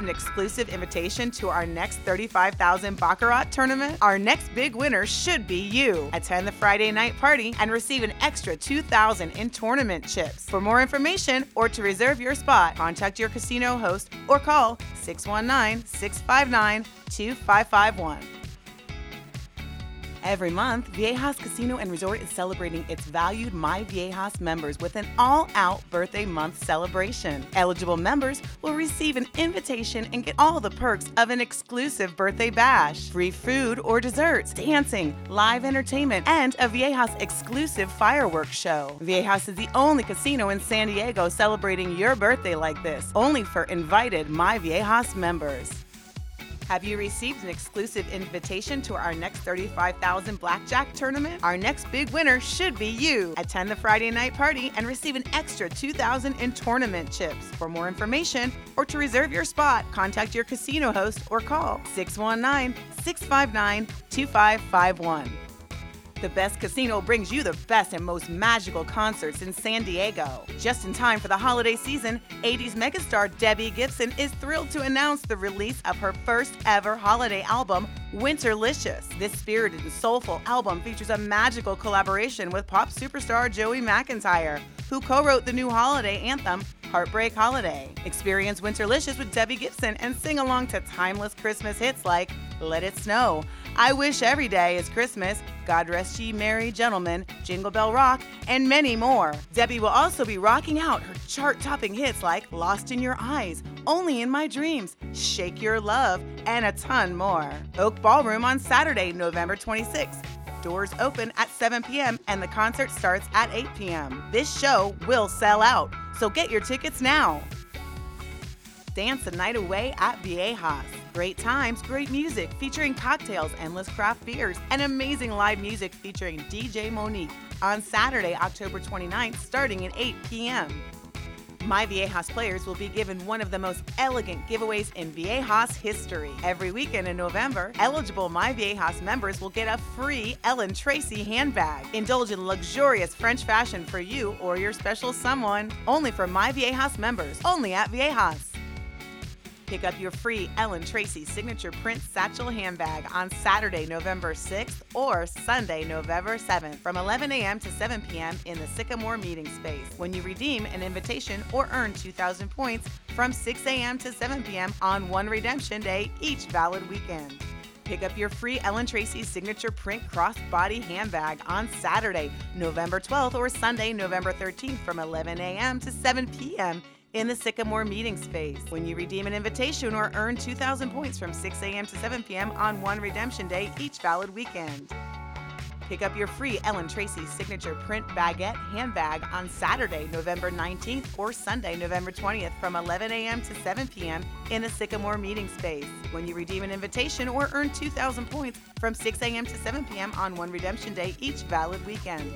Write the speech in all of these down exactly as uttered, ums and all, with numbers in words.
an exclusive invitation to our next thirty-five thousand Baccarat tournament? Our next big winner should be you. Attend the Friday night party and receive an extra two thousand dollars in tournament chips. For more information or to reserve your spot, contact your casino host or call six one nine, six five nine, two five five one. Every month, Viejas Casino and Resort is celebrating its valued My Viejas members with an all-out birthday month celebration. Eligible members will receive an invitation and get all the perks of an exclusive birthday bash, free food or desserts, dancing, live entertainment, and a Viejas exclusive fireworks show. Viejas is the only casino in San Diego celebrating your birthday like this, only for invited My Viejas members. Have you received an exclusive invitation to our next thirty-five thousand Blackjack tournament? Our next big winner should be you. Attend the Friday night party and receive an extra two thousand dollars in tournament chips. For more information or to reserve your spot, contact your casino host or call six one nine, six five nine, two five five one. The Best Casino brings you the best and most magical concerts in San Diego. Just in time for the holiday season, eighties megastar Debbie Gibson is thrilled to announce the release of her first ever holiday album, Winterlicious. This spirited and soulful album features a magical collaboration with pop superstar Joey McIntyre, who co-wrote the new holiday anthem, Heartbreak Holiday. Experience Winterlicious with Debbie Gibson and sing along to timeless Christmas hits like Let It Snow, I Wish Every Day is Christmas, God Rest Ye Merry Gentlemen, Jingle Bell Rock, and many more. Debbie will also be rocking out her chart-topping hits like Lost in Your Eyes, Only in My Dreams, Shake Your Love, and a ton more. Oak Ballroom on Saturday, November twenty-sixth. Doors open at seven p.m. and the concert starts at eight p.m. This show will sell out, so get your tickets now. Dance the night away at Viejas. Great times, great music featuring cocktails, endless craft beers, and amazing live music featuring D J Monique on Saturday, October twenty-ninth, starting at eight p.m. My Viejas players will be given one of the most elegant giveaways in Viejas history. Every weekend in November, eligible My Viejas members will get a free Ellen Tracy handbag. Indulge in luxurious French fashion for you or your special someone. Only for My Viejas members, only at Viejas. Pick up your free Ellen Tracy signature print satchel handbag on Saturday, November sixth or Sunday, November seventh from eleven a.m. to seven p.m. in the Sycamore meeting space when you redeem an invitation or earn two thousand points from six a.m. to seven p.m. on one redemption day each valid weekend. Pick up your free Ellen Tracy signature print crossbody handbag on Saturday, November twelfth or Sunday, November thirteenth from eleven a.m. to seven p.m. in the Sycamore meeting space when you redeem an invitation or earn two thousand points from six a.m. to seven p.m. on one redemption day each valid weekend. Pick up your free Ellen Tracy signature print baguette handbag on Saturday, November nineteenth or Sunday, November twentieth from eleven a.m. to seven p.m. in the Sycamore meeting space when you redeem an invitation or earn two thousand points from six a.m. to seven p.m. on one redemption day each valid weekend.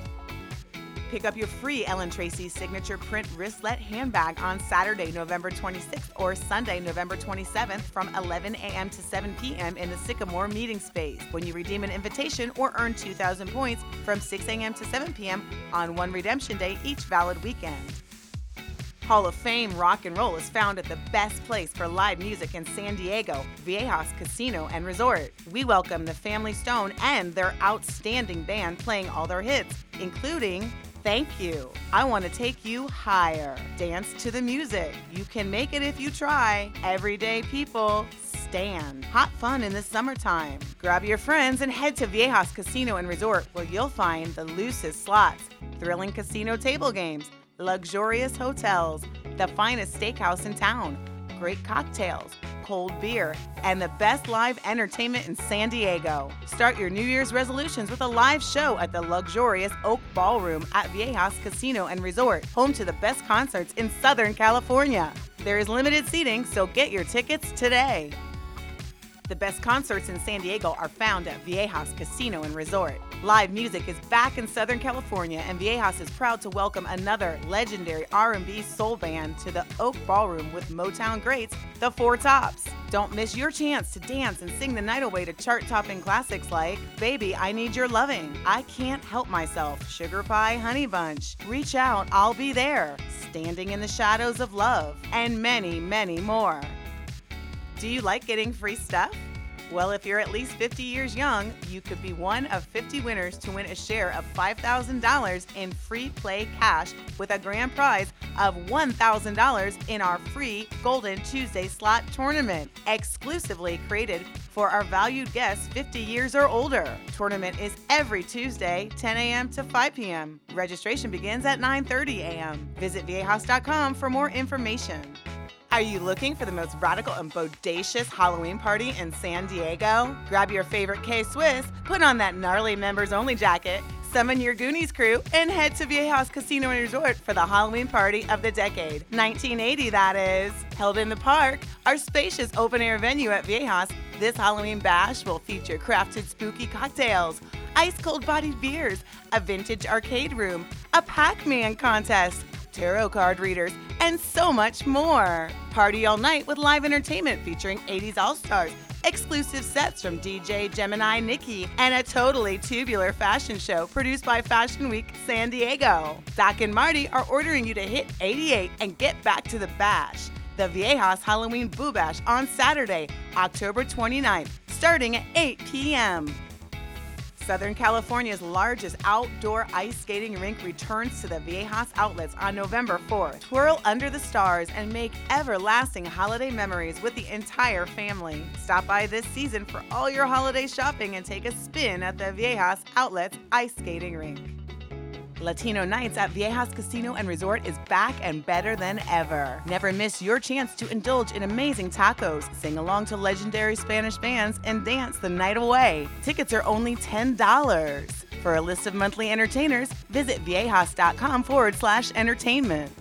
Pick up your free Ellen Tracy signature print wristlet handbag on Saturday, November twenty-sixth or Sunday, November twenty-seventh from eleven a.m. to seven p.m. in the Sycamore meeting space when you redeem an invitation or earn two thousand points from six a.m. to seven p.m. on one redemption day each valid weekend. Hall of Fame rock and roll is found at the best place for live music in San Diego, Viejas Casino and Resort. We welcome the Family Stone and their outstanding band playing all their hits, including Thank You, I Want to Take You Higher, Dance to the Music, You Can Make It If You Try, Everyday People, Stand, Hot Fun in the Summertime. Grab your friends and head to Viejas Casino and Resort where you'll find the loosest slots, thrilling casino table games, luxurious hotels, the finest steakhouse in town, great cocktails, cold beer, and the best live entertainment in San Diego. Start your New Year's resolutions with a live show at the luxurious Oak Ballroom at Viejas Casino and Resort, home to the best concerts in Southern California. There is limited seating, so get your tickets today. The best concerts in San Diego are found at Viejas Casino and Resort. Live music is back in Southern California, and Viejas is proud to welcome another legendary R and B soul band to the Oak Ballroom with Motown greats, the Four Tops. Don't miss your chance to dance and sing the night away to chart-topping classics like Baby, I Need Your Loving, I Can't Help Myself, Sugar Pie Honey Bunch, Reach Out, I'll Be There, Standing in the Shadows of Love, and many, many more. Do you like getting free stuff? Well, if you're at least fifty years young, you could be one of fifty winners to win a share of five thousand dollars in free play cash with a grand prize of one thousand dollars in our free Golden Tuesday slot tournament, exclusively created for our valued guests fifty years or older. Tournament is every Tuesday, ten a.m. to five p.m. Registration begins at nine thirty a.m. Visit viejas dot com for more information. Are you looking for the most radical and bodacious Halloween party in San Diego? Grab your favorite K-Swiss, put on that gnarly members-only jacket, summon your Goonies crew, and head to Viejas Casino and Resort for the Halloween party of the decade. nineteen eighty, that is. Held in the park, our spacious open-air venue at Viejas, this Halloween bash will feature crafted spooky cocktails, ice-cold bodied beers, a vintage arcade room, a Pac-Man contest, tarot card readers, and so much more. Party all night with live entertainment featuring eighties All-Stars, exclusive sets from D J Gemini Nikki, and a totally tubular fashion show produced by Fashion Week San Diego. Doc and Marty are ordering you to hit eighty-eight and get back to the bash. The Viejas Halloween Boo Bash on Saturday, October twenty-ninth, starting at eight p.m. Southern California's largest outdoor ice skating rink returns to the Viejas Outlets on November fourth. Twirl under the stars and make everlasting holiday memories with the entire family. Stop by this season for all your holiday shopping and take a spin at the Viejas Outlets ice skating rink. Latino Nights at Viejas Casino and Resort is back and better than ever. Never miss your chance to indulge in amazing tacos, sing along to legendary Spanish bands, and dance the night away. Tickets are only ten dollars. For a list of monthly entertainers, visit viejas.com forward slash entertainment.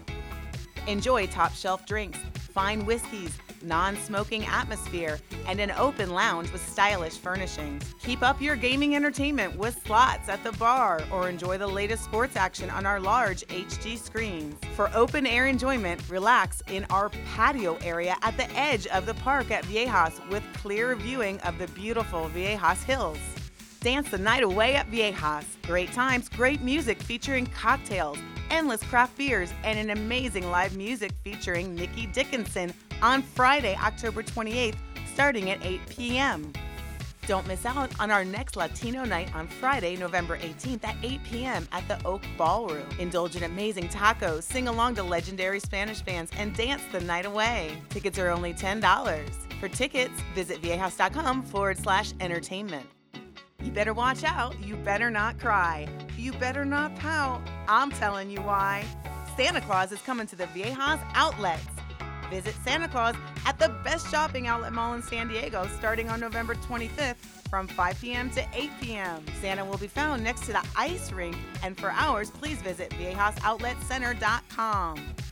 Enjoy top shelf drinks, fine whiskeys, non-smoking atmosphere, and an open lounge with stylish furnishings. Keep up your gaming entertainment with slots at the bar or enjoy the latest sports action on our large H D screens. For open-air enjoyment, relax in our patio area at the edge of the park at Viejas with clear viewing of the beautiful Viejas Hills. Dance the night away at Viejas. Great times, great music featuring cocktails, endless craft beers, and an amazing live music featuring Nikki Dickinson on Friday, October twenty-eighth, starting at eight p.m. Don't miss out on our next Latino night on Friday, November eighteenth at eight p.m. at the Oak Ballroom. Indulge in amazing tacos, sing along to legendary Spanish bands, and dance the night away. Tickets are only ten dollars. For tickets, visit viejas.com forward slash entertainment. You better watch out. You better not cry. You better not pout. I'm telling you why. Santa Claus is coming to the Viejas Outlets. Visit Santa Claus at the best shopping outlet mall in San Diego starting on November twenty-fifth from five p.m. to eight p.m. Santa will be found next to the ice rink, and for hours, please visit viejas outlet center dot com.